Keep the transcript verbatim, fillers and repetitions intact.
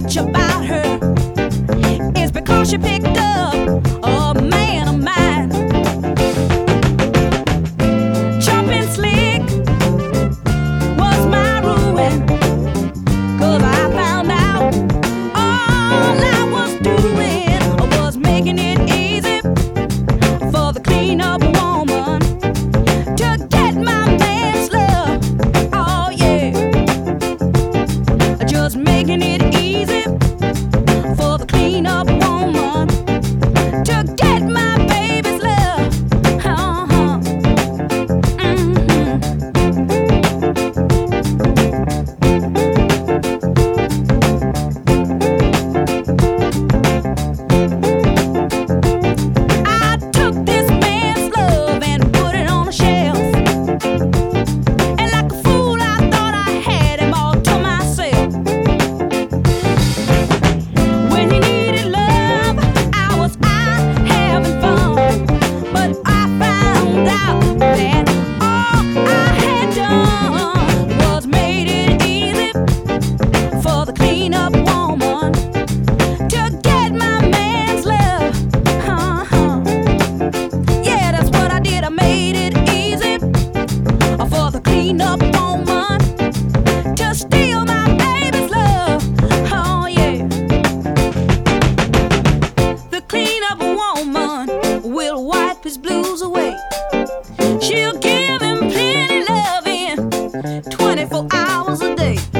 much about her. It's because she picked up a man of mine. Jumping slick was my ruin, 'cause I found out all I was doing was making it easy for the clean-up woman to get my man's love. Oh yeah, just making it easy for the clean-up woman to get my baby's love. Uh-huh. Mm-hmm. I took this man's love and put it on a shelf, and like a fool I thought I had him all to myself. When he needed love, I was out having fun, but I found out that all I had done was made it easy for the clean-up woman to get my man's love. Uh-huh. Yeah, that's what I did. I made it easy for the clean-up woman to steal my baby's love. Oh yeah. The clean-up woman will wipe his blues away. She'll give him plenty loving twenty-four hours a day.